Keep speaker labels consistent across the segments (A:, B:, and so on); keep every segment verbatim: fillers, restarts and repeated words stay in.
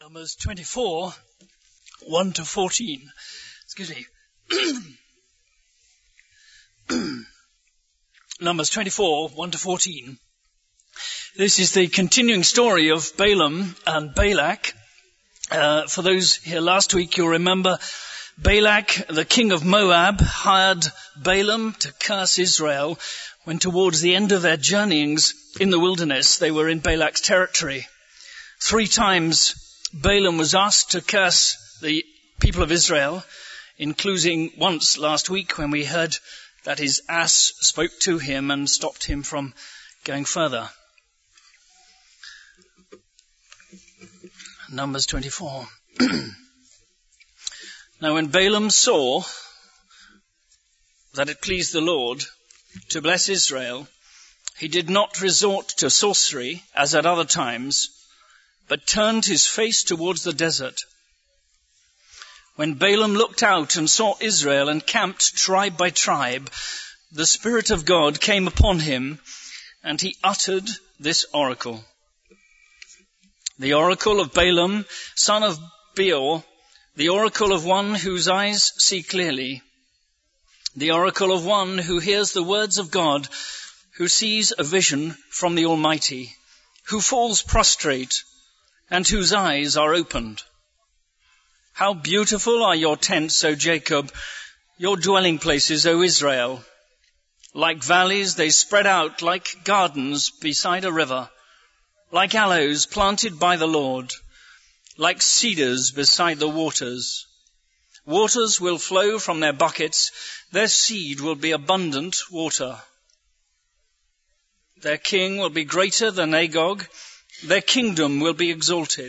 A: Numbers twenty-four, one to fourteen. Excuse me. Numbers twenty-four, one to fourteen. This is the continuing story of Balaam and Balak. Uh, for those here last week, you'll remember Balak, the king of Moab, hired Balaam to curse Israel when towards the end of their journeyings in the wilderness, they were in Balak's territory. Three times Balaam was asked to curse the people of Israel, including once last week when we heard that his ass spoke to him and stopped him from going further. Numbers twenty-four. Now when Balaam saw that it pleased the Lord to bless Israel, he did not resort to sorcery as at other times, but turned his face towards the desert. When Balaam looked out and saw Israel encamped tribe by tribe, the Spirit of God came upon him, and he uttered this oracle. The oracle of Balaam, son of Beor, the oracle of one whose eyes see clearly, the oracle of one who hears the words of God, who sees a vision from the Almighty, who falls prostrate, and whose eyes are opened. How beautiful are your tents, O Jacob, your dwelling places, O Israel. Like valleys they spread out, like gardens beside a river, like aloes planted by the Lord, like cedars beside the waters. Waters will flow from their buckets, their seed will be abundant water. Their king will be greater than Agag, their kingdom will be exalted.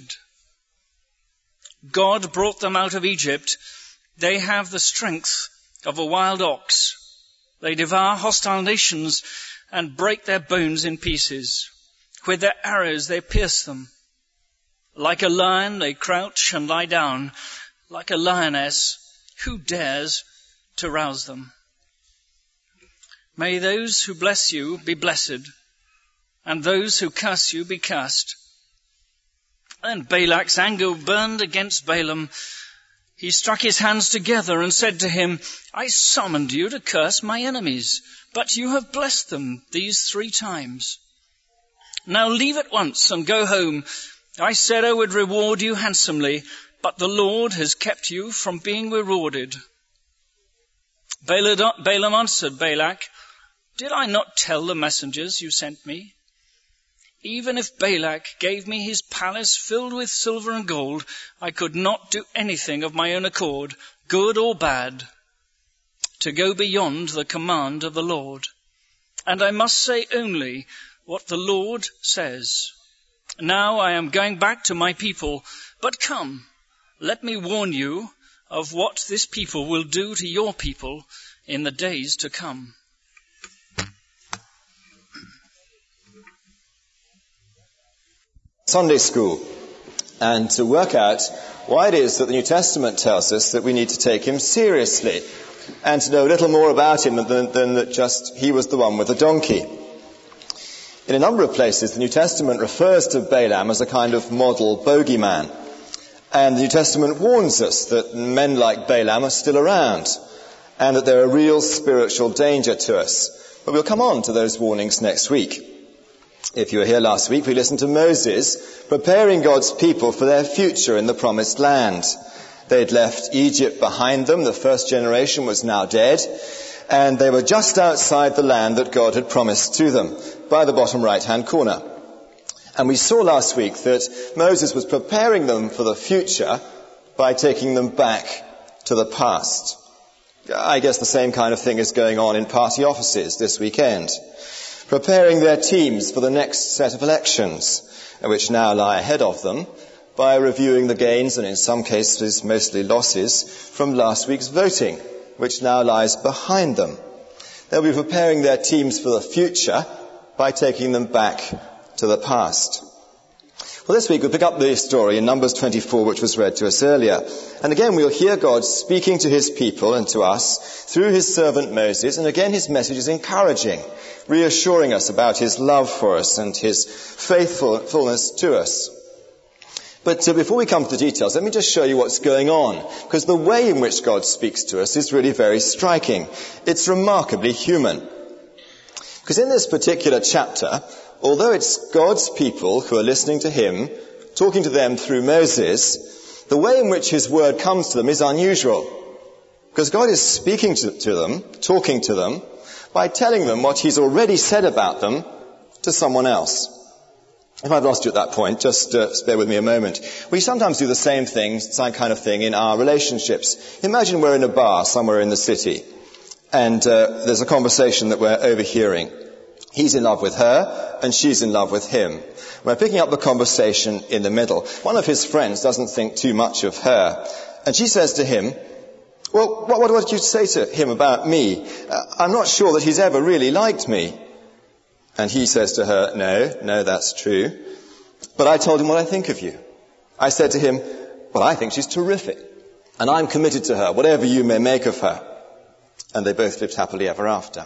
A: God brought them out of Egypt. They have the strength of a wild ox. They devour hostile nations and break their bones in pieces. With their arrows they pierce them. Like a lion they crouch and lie down. Like a lioness, who dares to rouse them? May those who bless you be blessed, and those who curse you be cursed. And Balak's anger burned against Balaam. He struck his hands together and said to him, I summoned you to curse my enemies, but you have blessed them these three times. Now leave at once and go home. I said I would reward you handsomely, but the Lord has kept you from being rewarded. Balaam answered Balak, Did I not tell the messengers you sent me? Even if Balak gave me his palace filled with silver and gold, I could not do anything of my own accord, good or bad, to go beyond the command of the Lord. And I must say only what the Lord says. Now I am going back to my people, but come, let me warn you of what this people will do to your people in the days to come.
B: Sunday school, and to work out why it is that the New Testament tells us that we need to take him seriously and to know a little more about him than, than that just he was the one with the donkey. In a number of places, the New Testament refers to Balaam as a kind of model bogeyman. And the New Testament warns us that men like Balaam are still around and that they're a real spiritual danger to us. But we'll come on to those warnings next week. If you were here last week, we listened to Moses preparing God's people for their future in the promised land. They'd left Egypt behind them. The first generation was now dead. And they were just outside the land that God had promised to them by the bottom right-hand corner. And we saw last week that Moses was preparing them for the future by taking them back to the past. I guess the same kind of thing is going on in party offices this weekend. Preparing their teams for the next set of elections, which now lie ahead of them, by reviewing the gains, and in some cases mostly losses, from last week's voting, which now lies behind them. They'll be preparing their teams for the future by taking them back to the past. Well, this week we'll pick up the story in Numbers twenty-four, which was read to us earlier. And again we'll hear God speaking to his people and to us through his servant Moses, and again his message is encouraging, reassuring us about his love for us and his faithfulness to us. But uh, before we come to the details, let me just show you what's going on, because the way in which God speaks to us is really very striking. It's remarkably human. Because in this particular chapter, although it's God's people who are listening to him, talking to them through Moses, the way in which his word comes to them is unusual. Because God is speaking to, to them, talking to them, by telling them what he's already said about them to someone else. If I've lost you at that point, just uh, bear with me a moment. We sometimes do the same thing, same kind of thing in our relationships. Imagine we're in a bar somewhere in the city, and uh, there's a conversation that we're overhearing. He's in love with her, and she's in love with him. We're picking up the conversation in the middle. One of his friends doesn't think too much of her, and she says to him, well, what, what would you say to him about me? Uh, I'm not sure that he's ever really liked me. And he says to her, no, no, that's true. But I told him what I think of you. I said to him, well, I think she's terrific. And I'm committed to her, whatever you may make of her. And they both lived happily ever after.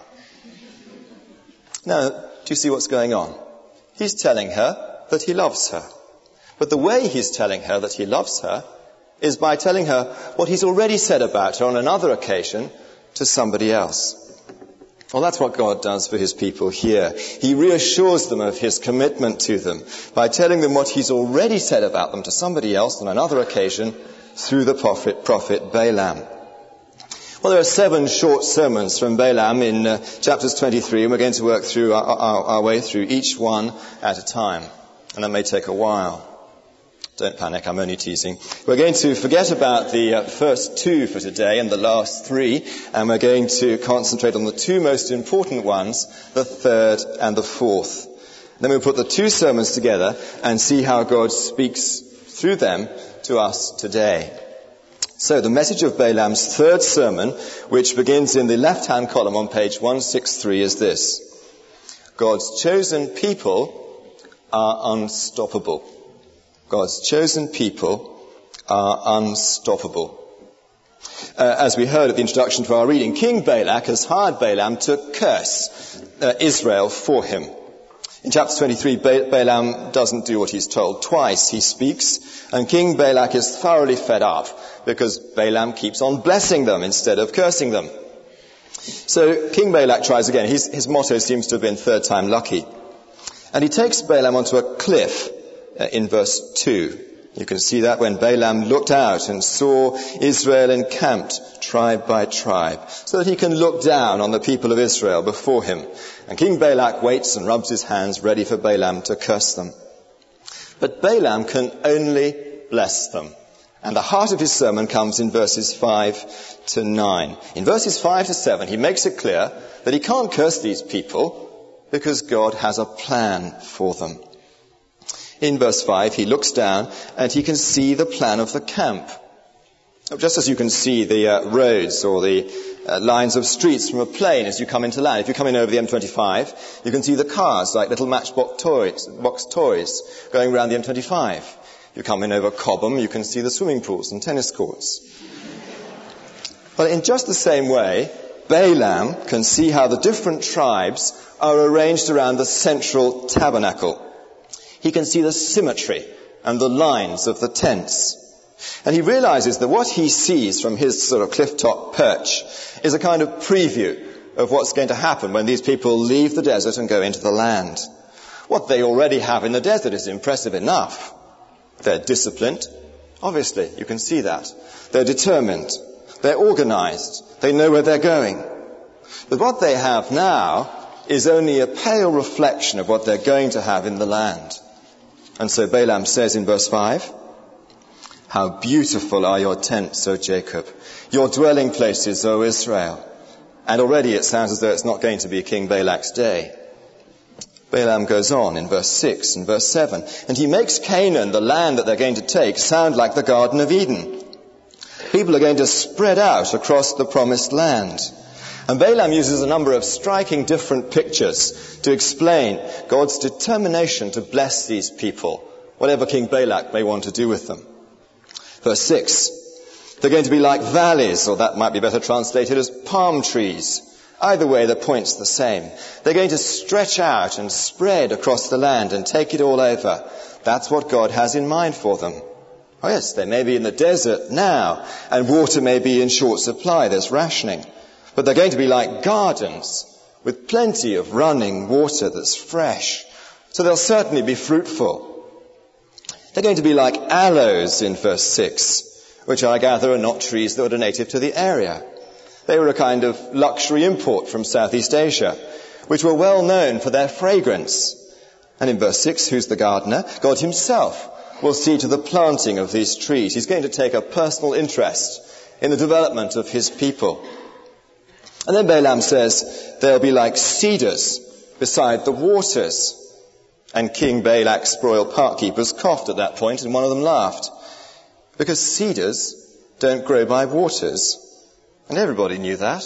B: Now, do you see what's going on? He's telling her that he loves her. But the way he's telling her that he loves her is by telling her what he's already said about her on another occasion to somebody else. Well, that's what God does for his people here. He reassures them of his commitment to them by telling them what he's already said about them to somebody else on another occasion through the prophet, prophet Balaam. Well, there are seven short sermons from Balaam in uh, chapters twenty-three, and we're going to work through our, our, our way through each one at a time. And that may take a while. Don't panic, I'm only teasing. We're going to forget about the uh, first two for today and the last three, and we're going to concentrate on the two most important ones, the third and the fourth. Then we'll put the two sermons together and see how God speaks through them to us today. So the message of Balaam's third sermon, which begins in the left-hand column on page one sixty-three, is this. God's chosen people are unstoppable. God's chosen people are unstoppable. Uh, as we heard at the introduction to our reading, King Balak has hired Balaam to curse uh, Israel for him. In chapter twenty-three, ba- Balaam doesn't do what he's told. Twice he speaks, and King Balak is thoroughly fed up because Balaam keeps on blessing them instead of cursing them. So King Balak tries again. His, his motto seems to have been third time lucky. And he takes Balaam onto a cliff in verse two. You can see that when Balaam looked out and saw Israel encamped tribe by tribe, so that he can look down on the people of Israel before him. And King Balak waits and rubs his hands ready for Balaam to curse them. But Balaam can only bless them. And the heart of his sermon comes in verses five to nine. In verses five to seven, he makes it clear that he can't curse these people because God has a plan for them. In verse five, he looks down and he can see the plan of the camp. Just as you can see the uh, roads or the uh, lines of streets from a plane as you come into land. If you come in over the M twenty-five, you can see the cars like little matchbox toys, box toys going around the M twenty-five. If you come in over Cobham, you can see the swimming pools and tennis courts. But in just the same way, Balaam can see how the different tribes are arranged around the central tabernacle. He can see the symmetry and the lines of the tents. And he realizes that what he sees from his sort of cliff-top perch is a kind of preview of what's going to happen when these people leave the desert and go into the land. What they already have in the desert is impressive enough. They're disciplined. Obviously, you can see that. They're determined. They're organized. They know where they're going. But what they have now is only a pale reflection of what they're going to have in the land. And so Balaam says in verse five, how beautiful are your tents, O Jacob, your dwelling places, O Israel. And already it sounds as though it's not going to be King Balak's day. Balaam goes on in verse six and verse seven, and he makes Canaan, the land that they're going to take, sound like the Garden of Eden. People are going to spread out across the promised land. And Balaam uses a number of striking different pictures to explain God's determination to bless these people, whatever King Balak may want to do with them. Verse six, they're going to be like valleys, or that might be better translated as palm trees. Either way, the point's the same. They're going to stretch out and spread across the land and take it all over. That's what God has in mind for them. Oh yes, they may be in the desert now, and water may be in short supply, there's rationing. But they're going to be like gardens, with plenty of running water that's fresh. So they'll certainly be fruitful. They're going to be like aloes in verse six, which I gather are not trees that were native to the area. They were a kind of luxury import from Southeast Asia, which were well known for their fragrance. And in verse six, who's the gardener? God himself will see to the planting of these trees. He's going to take a personal interest in the development of his people. And then Balaam says they'll be like cedars beside the waters. And King Balak's royal parkkeepers coughed at that point, and one of them laughed. Because cedars don't grow by waters. And everybody knew that.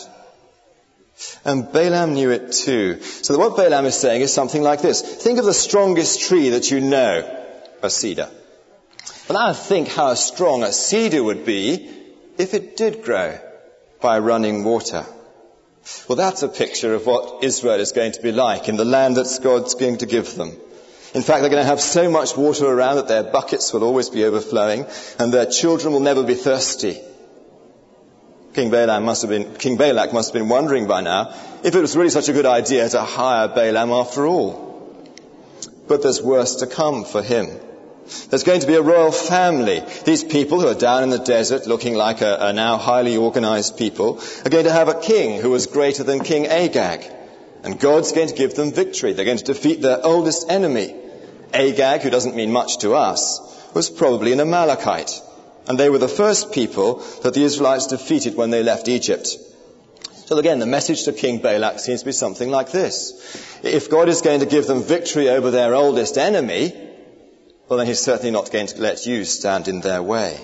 B: And Balaam knew it too. So what Balaam is saying is something like this. Think of the strongest tree that you know, a cedar. But now think how strong a cedar would be if it did grow by running water. Well, that's a picture of what Israel is going to be like in the land that God's going to give them. In fact, they're going to have so much water around that their buckets will always be overflowing and their children will never be thirsty. King Balaam must have been, King Balak must have been wondering by now if it was really such a good idea to hire Balaam after all. But there's worse to come for him. There's going to be a royal family. These people who are down in the desert looking like a, a now highly organized people are going to have a king who was greater than King Agag. And God's going to give them victory. They're going to defeat their oldest enemy. Agag, who doesn't mean much to us, was probably an Amalekite. And they were the first people that the Israelites defeated when they left Egypt. So again, the message to King Balak seems to be something like this. If God is going to give them victory over their oldest enemy, well then he's certainly not going to let you stand in their way.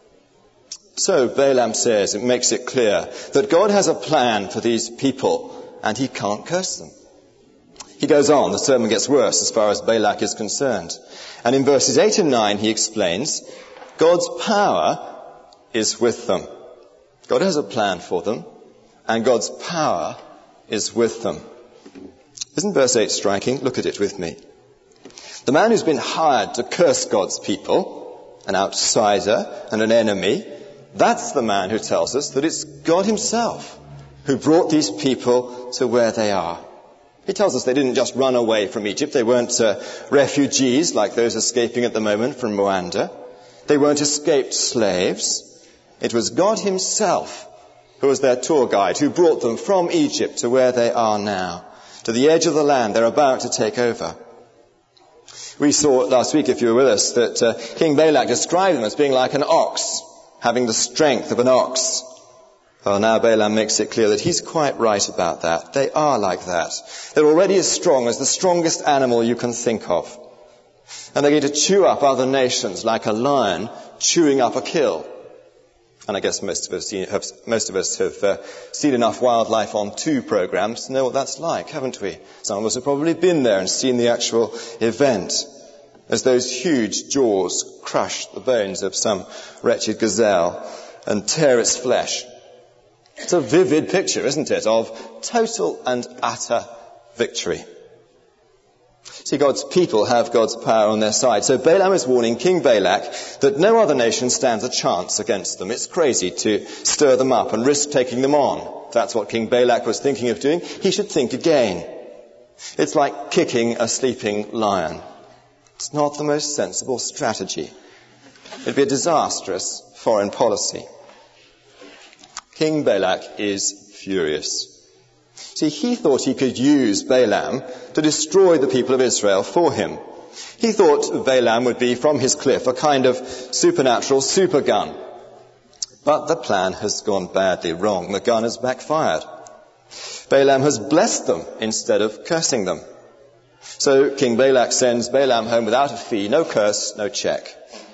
B: So Balaam says, it makes it clear, that God has a plan for these people and he can't curse them. He goes on, the sermon gets worse as far as Balak is concerned. And in verses eight and nine he explains, God's power is with them. God has a plan for them, and God's power is with them. Isn't verse eight striking? Look at it with me. The man who's been hired to curse God's people, an outsider and an enemy, that's the man who tells us that it's God himself who brought these people to where they are. He tells us they didn't just run away from Egypt. They weren't uh, refugees like those escaping at the moment from Rwanda. They weren't escaped slaves. It was God himself who was their tour guide, who brought them from Egypt to where they are now, to the edge of the land they're about to take over. We saw last week, if you were with us, that uh, King Balak described them as being like an ox, having the strength of an ox. Well, now Balaam makes it clear that he's quite right about that. They are like that. They're already as strong as the strongest animal you can think of. And they're going to chew up other nations like a lion chewing up a kill. And I guess most of us have, most of us have uh, seen enough wildlife on two programs to know what that's like, haven't we? Some of us have probably been there and seen the actual event as those huge jaws crush the bones of some wretched gazelle and tear its flesh. It's a vivid picture, isn't it, of total and utter victory. See, God's people have God's power on their side. So Balaam is warning King Balak that no other nation stands a chance against them. It's crazy to stir them up and risk taking them on. If that's what King Balak was thinking of doing, he should think again. It's like kicking a sleeping lion. It's not the most sensible strategy. It'd be a disastrous foreign policy. King Balak is furious. See, he thought he could use Balaam to destroy the people of Israel for him. He thought Balaam would be, from his cliff, a kind of supernatural super gun. But the plan has gone badly wrong. The gun has backfired. Balaam has blessed them instead of cursing them. So King Balak sends Balaam home without a fee, no curse, no check.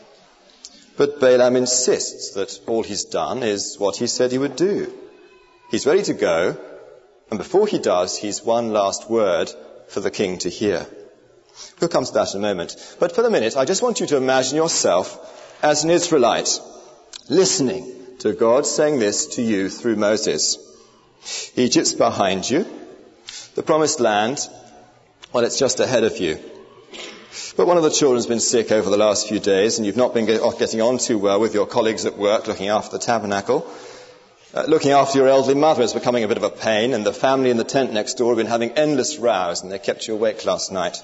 B: But Balaam insists that all he's done is what he said he would do. He's ready to go, and before he does, he's one last word for the king to hear. We'll come to that in a moment. But for the minute, I just want you to imagine yourself as an Israelite, listening to God saying this to you through Moses. Egypt's behind you. The promised land, well, it's just ahead of you. But one of the children's been sick over the last few days, and you've not been getting on too well with your colleagues at work looking after the tabernacle. Uh, looking after your elderly mother is becoming a bit of a pain, and the family in the tent next door have been having endless rows, and they kept you awake last night.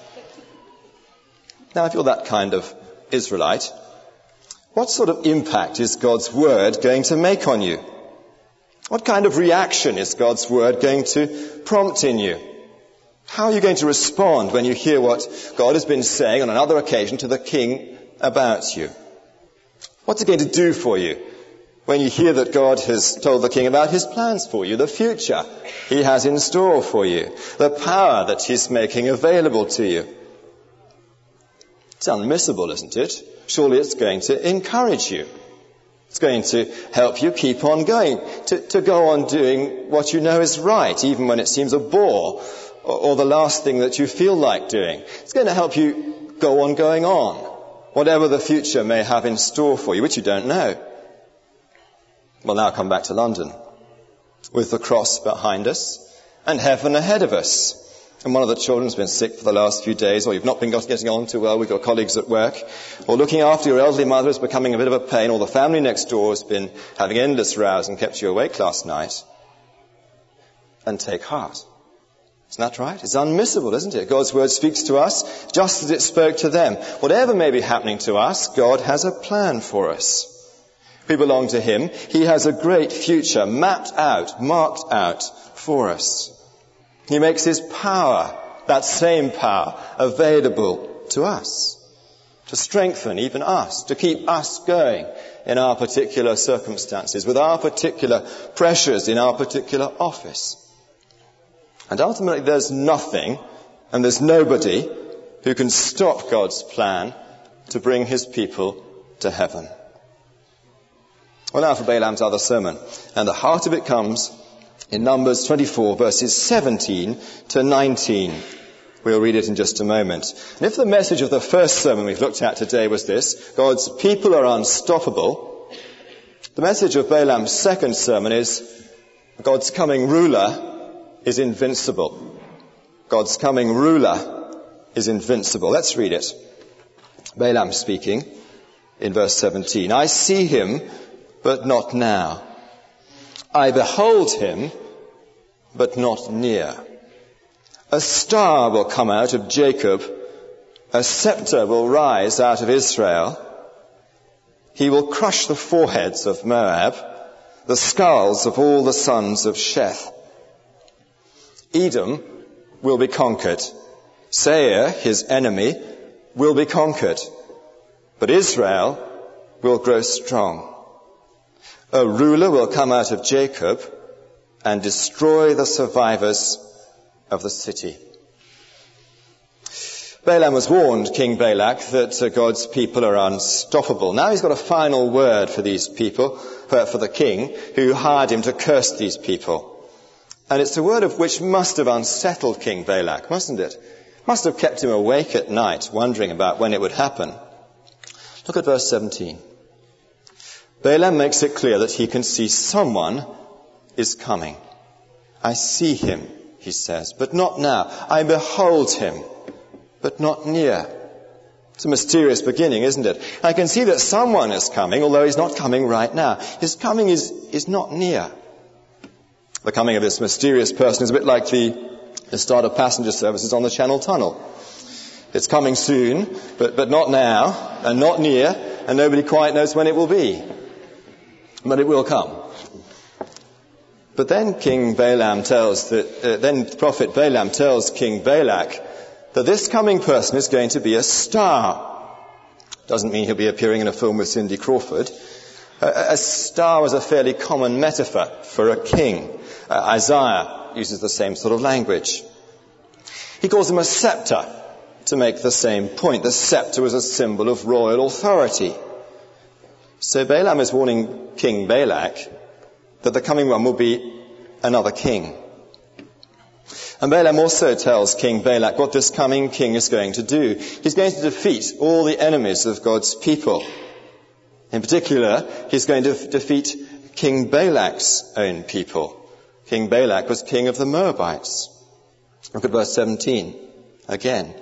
B: Now, if you're that kind of Israelite, what sort of impact is God's word going to make on you? What kind of reaction is God's word going to prompt in you? How are you going to respond when you hear what God has been saying on another occasion to the king about you? What's it going to do for you when you hear that God has told the king about his plans for you, the future he has in store for you, the power that he's making available to you? It's unmissable, isn't it? Surely it's going to encourage you. It's going to help you keep on going, to, to go on doing what you know is right, even when it seems a bore or, or the last thing that you feel like doing. It's going to help you go on going on, whatever the future may have in store for you, which you don't know. We'll now come back to London with the cross behind us and heaven ahead of us. And one of the children's been sick for the last few days, or you've not been getting on too well with your colleagues at work, or looking after your elderly mother is becoming a bit of a pain, or the family next door has been having endless rows and kept you awake last night. And take heart. Isn't that right? It's unmissable, isn't it? God's word speaks to us just as it spoke to them. Whatever may be happening to us, God has a plan for us. We belong to him. He has a great future mapped out, marked out for us. He makes his power, that same power, available to us, to strengthen even us, to keep us going in our particular circumstances, with our particular pressures in our particular office. And ultimately there's nothing and there's nobody who can stop God's plan to bring his people to heaven. Well, now for Balaam's other sermon. And the heart of it comes in Numbers twenty-four, verses seventeen to nineteen. We'll read it in just a moment. And if the message of the first sermon we've looked at today was this, God's people are unstoppable, the message of Balaam's second sermon is, God's coming ruler is invincible. God's coming ruler is invincible. Let's read it. Balaam speaking in verse seventeen. I see him, but not now. I behold him, but not near. A star will come out of Jacob, a scepter will rise out of Israel. He will crush the foreheads of Moab, the skulls of all the sons of Sheth. Edom will be conquered. Seir, his enemy, will be conquered. But Israel will grow strong. A ruler will come out of Jacob and destroy the survivors of the city. Balaam was warned, King Balak, that uh, God's people are unstoppable. Now he's got a final word for these people, for, for the king, who hired him to curse these people. And it's a word of which must have unsettled King Balak, mustn't it? Must have kept him awake at night, wondering about when it would happen. Look at verse seventeen. Balaam makes it clear that he can see someone is coming. I see him, he says, but not now. I behold him, but not near. It's a mysterious beginning, isn't it? I can see that someone is coming, although he's not coming right now. His coming is, is not near. The coming of this mysterious person is a bit like the, the start of passenger services on the Channel Tunnel. It's coming soon, but, but not now, and not near, and nobody quite knows when it will be. But it will come. But then King Balaam tells that, uh, then Prophet Balaam tells King Balak that this coming person is going to be a star. Doesn't mean he'll be appearing in a film with Cindy Crawford. A, a star was a fairly common metaphor for a king. Uh, Isaiah uses the same sort of language. He calls him a scepter to make the same point. The scepter was a symbol of royal authority. So Balaam is warning King Balak that the coming one will be another king. And Balaam also tells King Balak what this coming king is going to do. He's going to defeat all the enemies of God's people. In particular, he's going to f- defeat King Balak's own people. King Balak was king of the Moabites. Look at verse seventeen again.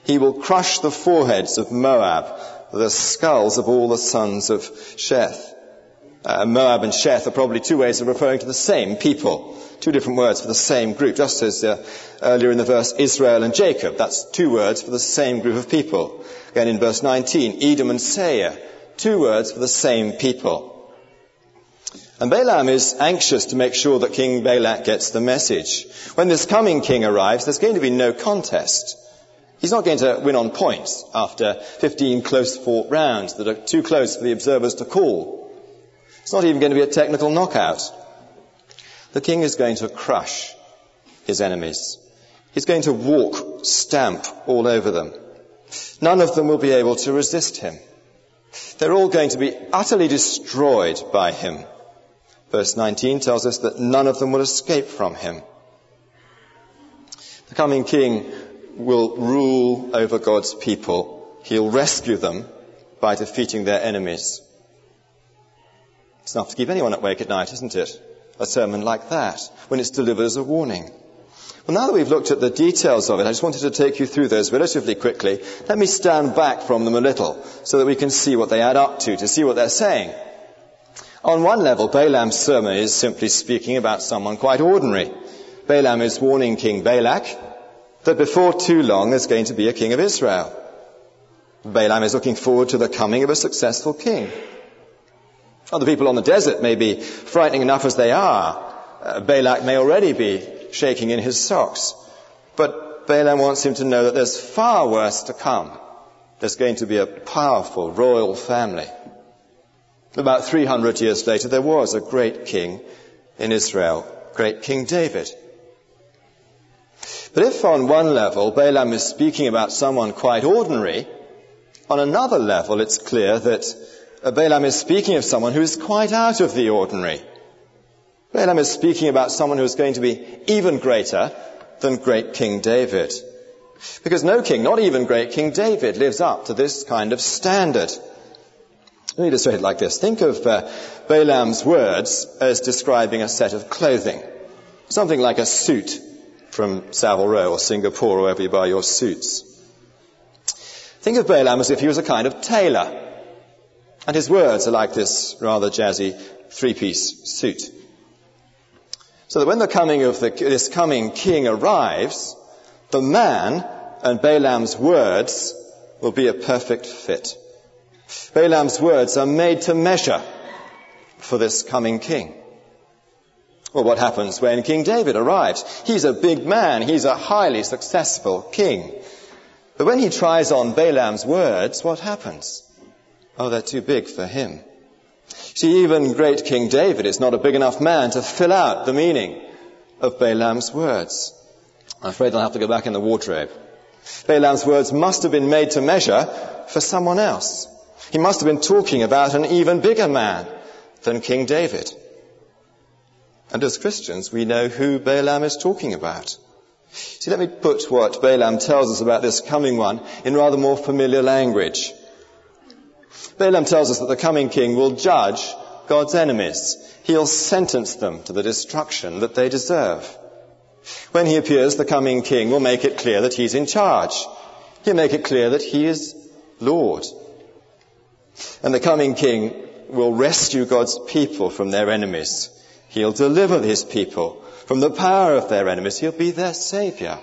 B: He will crush the foreheads of Moab, the skulls of all the sons of Sheth. Uh, Moab and Sheth are probably two ways of referring to the same people. Two different words for the same group. Just as uh, earlier in the verse, Israel and Jacob. That's two words for the same group of people. Again in verse nineteen, Edom and Seir. Two words for the same people. And Balaam is anxious to make sure that King Balak gets the message. When this coming king arrives, there's going to be no contest. He's not going to win on points after fifteen close-fought rounds that are too close for the observers to call. It's not even going to be a technical knockout. The king is going to crush his enemies. He's going to walk, stamp all over them. None of them will be able to resist him. They're all going to be utterly destroyed by him. Verse nineteen tells us that none of them will escape from him. The coming king will rule over God's people. He'll rescue them by defeating their enemies. It's enough to keep anyone awake at night, isn't it? A sermon like that, when it's delivered as a warning. Well, now that we've looked at the details of it, I just wanted to take you through those relatively quickly. Let me stand back from them a little so that we can see what they add up to, to see what they're saying. On one level, Balaam's sermon is simply speaking about someone quite ordinary. Balaam is warning King Balak that before too long there's going to be a king of Israel. Balaam is looking forward to the coming of a successful king. Other people on the desert may be frightening enough as they are. Uh, Balak may already be shaking in his socks. But Balaam wants him to know that there's far worse to come. There's going to be a powerful royal family. About three hundred years later, there was a great king in Israel, great King David. But if on one level Balaam is speaking about someone quite ordinary, on another level it's clear that Balaam is speaking of someone who is quite out of the ordinary. Balaam is speaking about someone who is going to be even greater than great King David. Because no king, not even great King David, lives up to this kind of standard. Let me illustrate it like this. Think of uh, Balaam's words as describing a set of clothing. Something like a suit from Savile Row or Singapore or wherever you buy your suits. Think of Balaam as if he was a kind of tailor. And his words are like this rather jazzy three-piece suit. So that when the coming of the, this coming king arrives, the man and Balaam's words will be a perfect fit. Balaam's words are made to measure for this coming king. Well, what happens when King David arrives? He's a big man. He's a highly successful king. But when he tries on Balaam's words, what happens? Oh, they're too big for him. See, even great King David is not a big enough man to fill out the meaning of Balaam's words. I'm afraid I'll have to go back in the wardrobe. Balaam's words must have been made to measure for someone else. He must have been talking about an even bigger man than King David. And as Christians, we know who Balaam is talking about. See, let me put what Balaam tells us about this coming one in rather more familiar language. Balaam tells us that the coming king will judge God's enemies. He'll sentence them to the destruction that they deserve. When he appears, the coming king will make it clear that he's in charge. He'll make it clear that he is Lord. And the coming king will rescue God's people from their enemies. He'll deliver his people from the power of their enemies. He'll be their saviour.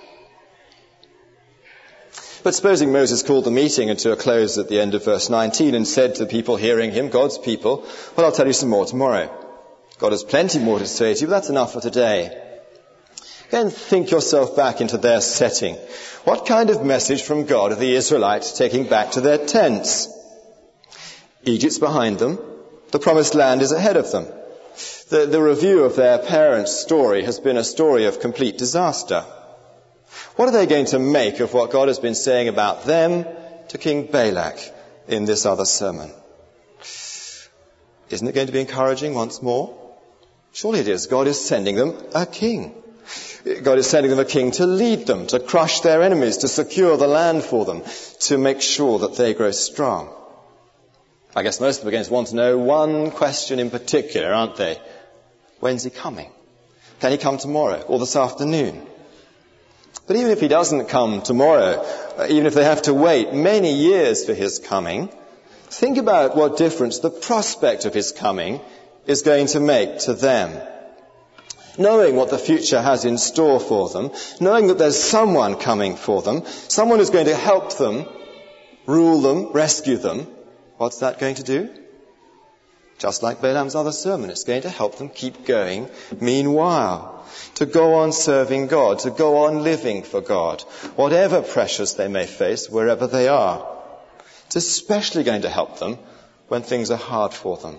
B: But supposing Moses called the meeting to a close at the end of verse nineteen and said to the people hearing him, God's people, well, I'll tell you some more tomorrow. God has plenty more to say to you, but that's enough for today. Again, think yourself back into their setting. What kind of message from God are the Israelites taking back to their tents? Egypt's behind them. The promised land is ahead of them. The, the review of their parents' story has been a story of complete disaster. What are they going to make of what God has been saying about them to King Balak in this other sermon? Isn't it going to be encouraging once more? Surely it is. God is sending them a king. God is sending them a king to lead them, to crush their enemies, to secure the land for them, to make sure that they grow strong. I guess most of them are going to want to know one question in particular, aren't they? When's he coming? Can he come tomorrow or this afternoon? But even if he doesn't come tomorrow, even if they have to wait many years for his coming, think about what difference the prospect of his coming is going to make to them. Knowing what the future has in store for them, knowing that there's someone coming for them, someone who's going to help them, rule them, rescue them, what's that going to do? Just like Balaam's other sermon, it's going to help them keep going meanwhile, to go on serving God, to go on living for God, whatever pressures they may face wherever they are. It's especially going to help them when things are hard for them.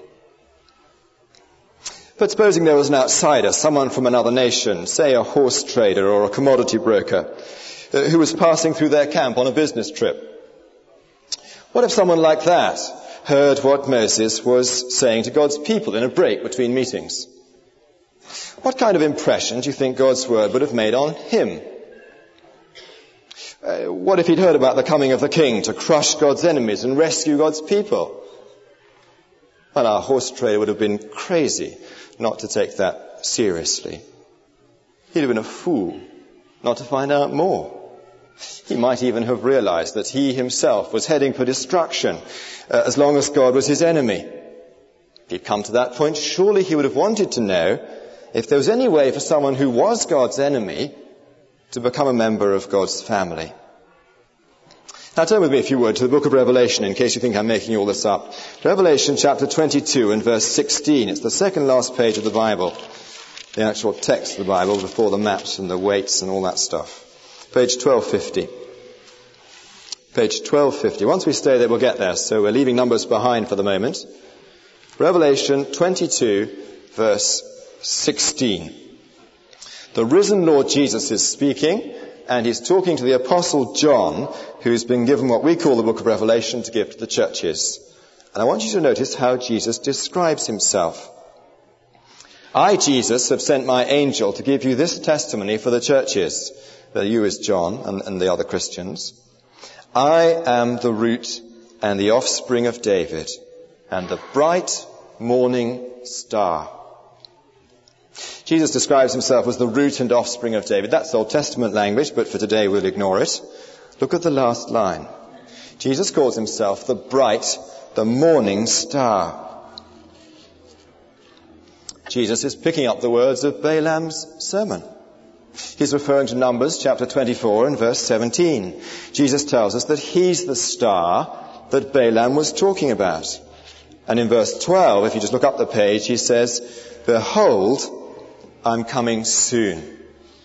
B: But supposing there was an outsider, someone from another nation, say a horse trader or a commodity broker, uh, who was passing through their camp on a business trip. What if someone like that heard what Moses was saying to God's people in a break between meetings? What kind of impression do you think God's word would have made on him? Uh, what if he'd heard about the coming of the king to crush God's enemies and rescue God's people? Well, our horse trader would have been crazy not to take that seriously. He'd have been a fool not to find out more. He might even have realized that he himself was heading for destruction uh, as long as God was his enemy. If he'd come to that point, surely he would have wanted to know if there was any way for someone who was God's enemy to become a member of God's family. Now turn with me, if you would, to the book of Revelation, in case you think I'm making all this up. Revelation chapter twenty-two and verse sixteen. It's the second last page of the Bible. The actual text of the Bible before the maps and the weights and all that stuff. Page twelve fifty. Page twelve fifty. Once we stay there, we'll get there. So we're leaving Numbers behind for the moment. Revelation twenty-two, verse sixteen. The risen Lord Jesus is speaking, and he's talking to the Apostle John, who's been given what we call the book of Revelation to give to the churches. And I want you to notice how Jesus describes himself. I, Jesus, have sent my angel to give you this testimony for the churches. The you is John and, and the other Christians. I am the root and the offspring of David, and the bright morning star. Jesus describes himself as the root and offspring of David. That's Old Testament language, but for today we'll ignore it. Look at the last line. Jesus calls himself the bright, the morning star. Jesus is picking up the words of Balaam's sermon. He's referring to Numbers chapter twenty-four and verse seventeen. Jesus tells us that he's the star that Balaam was talking about. And in verse twelve, if you just look up the page, he says, "Behold, I'm coming soon."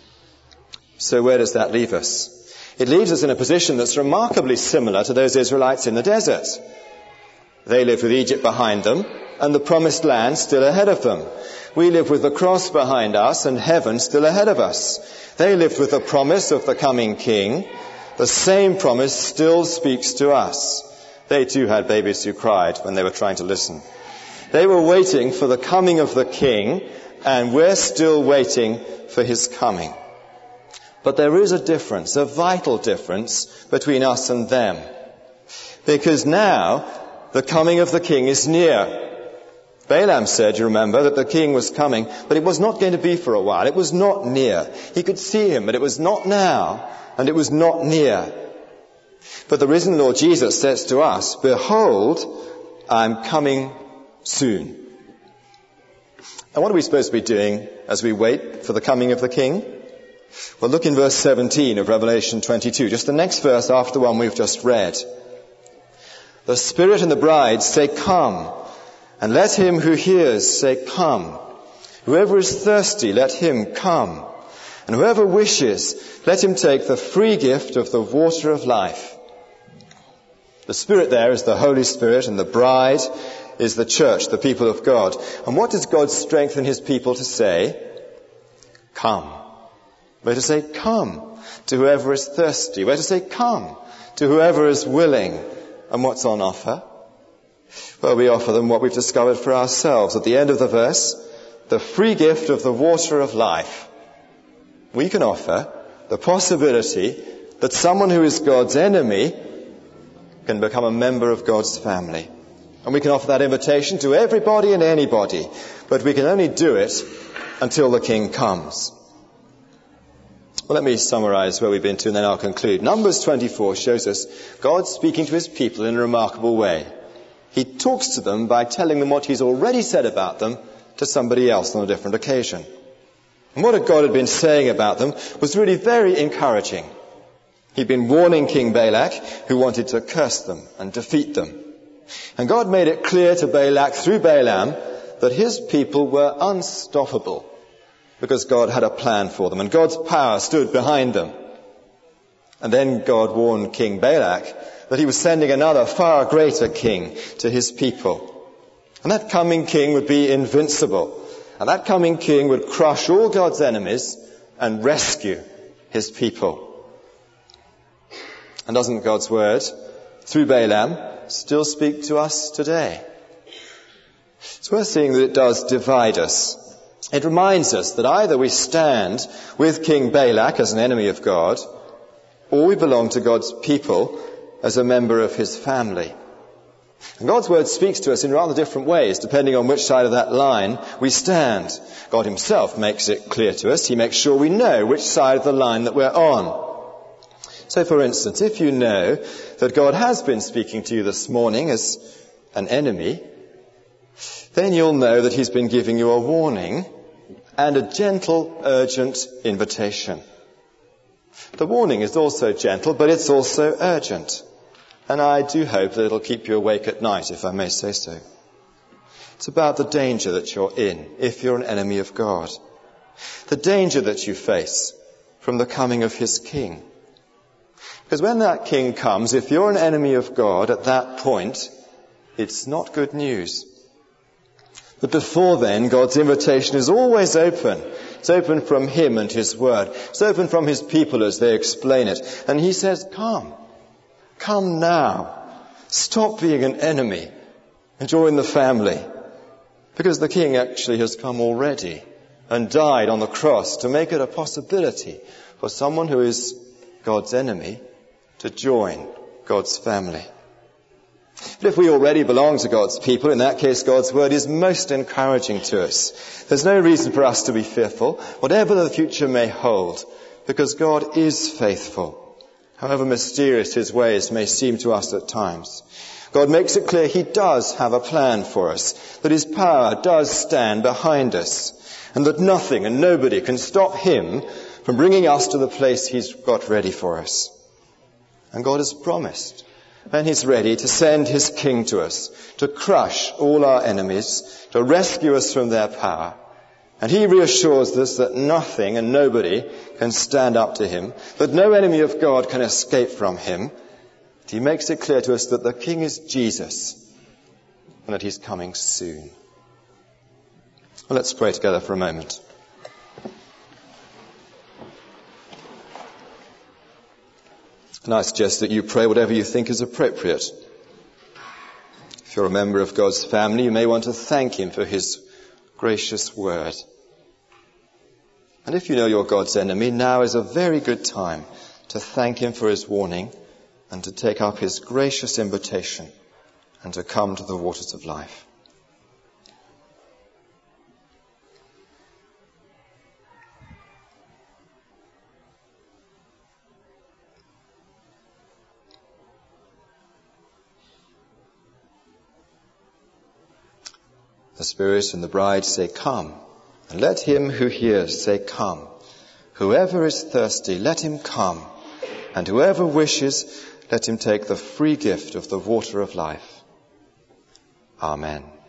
B: So where does that leave us? It leaves us in a position that's remarkably similar to those Israelites in the desert. They lived with Egypt behind them and the promised land still ahead of them. We live with the cross behind us and heaven still ahead of us. They lived with the promise of the coming king. The same promise still speaks to us. They too had babies who cried when they were trying to listen. They were waiting for the coming of the king, and we're still waiting for his coming. But there is a difference, a vital difference between us and them. Because now the coming of the king is near. Balaam said, you remember, that the king was coming, but it was not going to be for a while. It was not near. He could see him, but it was not now, and it was not near. But the risen Lord Jesus says to us, "Behold, I'm coming soon." And what are we supposed to be doing as we wait for the coming of the king? Well, look in verse seventeen of Revelation twenty-two, just the next verse after the one we've just read. The Spirit and the bride say, "Come," and let him who hears say, "Come." Whoever is thirsty, let him come. And whoever wishes, let him take the free gift of the water of life. The Spirit there is the Holy Spirit, and the bride is the church, the people of God. And what does God strengthen his people to say? Come. We're to say, "Come," to whoever is thirsty. We're to say, "Come," to whoever is willing. And what's on offer? Well, we offer them what we've discovered for ourselves. At the end of the verse, the free gift of the water of life. We can offer the possibility that someone who is God's enemy can become a member of God's family. And we can offer that invitation to everybody and anybody, but we can only do it until the King comes. Well, let me summarize where we've been to and then I'll conclude. Numbers twenty-four shows us God speaking to his people in a remarkable way. He talks to them by telling them what he's already said about them to somebody else on a different occasion. And what God had been saying about them was really very encouraging. He'd been warning King Balak, who wanted to curse them and defeat them. And God made it clear to Balak through Balaam that his people were unstoppable because God had a plan for them and God's power stood behind them. And then God warned King Balak that he was sending another far greater king to his people. And that coming king would be invincible. And that coming king would crush all God's enemies and rescue his people. And doesn't God's word, through Balaam, still speak to us today? It's worth seeing that it does divide us. It reminds us that either we stand with King Balak as an enemy of God, or we belong to God's people as a member of his family. And God's word speaks to us in rather different ways, depending on which side of that line we stand. God himself makes it clear to us. He makes sure we know which side of the line that we're on. So, for instance, if you know that God has been speaking to you this morning as an enemy, then you'll know that he's been giving you a warning and a gentle, urgent invitation. The warning is also gentle, but it's also urgent. And I do hope that it'll keep you awake at night, if I may say so. It's about the danger that you're in if you're an enemy of God. The danger that you face from the coming of his king. Because when that king comes, if you're an enemy of God at that point, it's not good news. But before then, God's invitation is always open. It's open from him and his word. It's open from his people as they explain it. And he says, come. Come now. Stop being an enemy and join the family. Because the king actually has come already and died on the cross to make it a possibility for someone who is God's enemy to join God's family. But if we already belong to God's people, in that case God's word is most encouraging to us. There's no reason for us to be fearful, whatever the future may hold, because God is faithful, however mysterious his ways may seem to us at times. God makes it clear he does have a plan for us, that his power does stand behind us, and that nothing and nobody can stop him from bringing us to the place he's got ready for us. And God has promised, when he's ready, to send his king to us, to crush all our enemies, to rescue us from their power. And he reassures us that nothing and nobody can stand up to him, that no enemy of God can escape from him. He makes it clear to us that the king is Jesus and that he's coming soon. Well, let's pray together for a moment. And I suggest that you pray whatever you think is appropriate. If you're a member of God's family, you may want to thank him for his gracious word. And if you know you're God's enemy, now is a very good time to thank him for his warning and to take up his gracious invitation and to come to the waters of life. The Spirit and the bride say, come. And let him who hears say, come. Whoever is thirsty, let him come. And whoever wishes, let him take the free gift of the water of life. Amen.